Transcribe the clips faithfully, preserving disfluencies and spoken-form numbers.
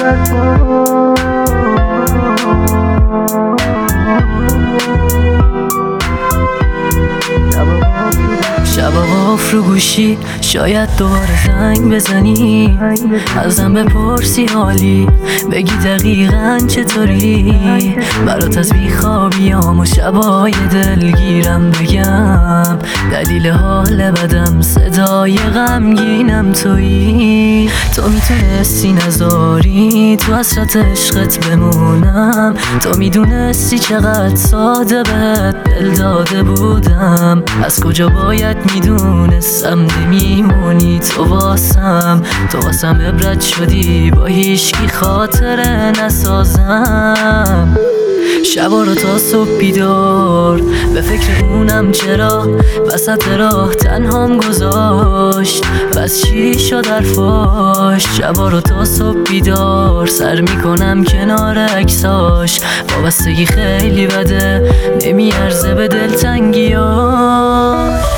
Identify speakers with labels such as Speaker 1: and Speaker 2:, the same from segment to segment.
Speaker 1: شبا قفل رو گوشی شاید دوباره زنگ بزنی، ازم بپرسی حالی، بگی دقیقاً چطوری، برات از بیخوابیام و شبای دلگیرم بگم، دلیل حال بدم صدای غمگینم تویی. تو میتونستی نذاری تو حسرت عشقت بمونم، تو میدونستی چقدر ساده بهت دل داده بودم، از کجا باید میدونستم نمیمونی تو واسم، تو واسم عبرت شدی با هیچکی خاطره نسازم. شبا رو تا صبح بیدار به فکر اونم چرا وسط راه تنهام گذاشت، بس چی شد حرفاش. شبا رو تا صبح بیدار سر میکنم کنار عکساش، وابستگی خیلی بده نمیارزه به دلتنگیاش.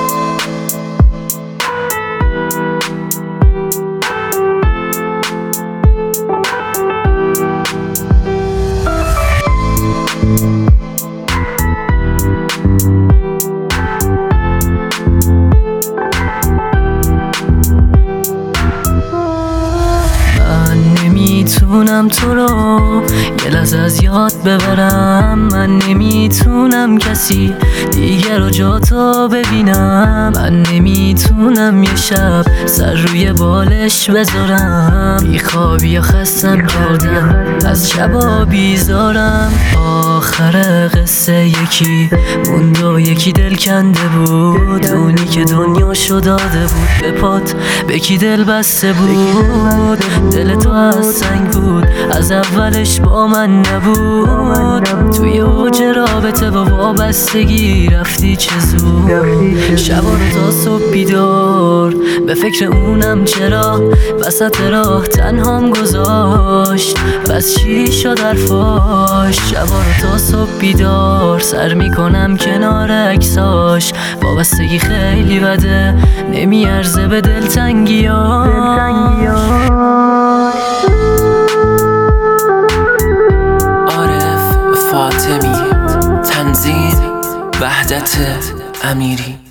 Speaker 1: نمیتونم تو رو یه لحظه از یاد ببرم، من نمیتونم کسی دیگر رو جا تو ببینم، من نمیتونم یه شب سر روی بالش بذارم، بیخوابی یا خستم کردم از شبا بیزارم. آخر قصه یکی موند و یکی دل کنده بود، اونی که دنیاشو داده بود به پات به کی دل بسته بود، دل تو از سنگ بود از اولش با من نبود، توی اوج رابطه و وابستگی رفتی چه زود. شبا رو تا صبح بیدار به فکر اونم چرا وسط راه تنهام گذاشت، بس چی شد حرفاش. شبا رو تا صبح بیدار سر میکنم کنار عکساش، وابستگی خیلی بده نمیارزه به دلتنگیاش.
Speaker 2: عارف فاطمی، تنظیم وحدت امیری.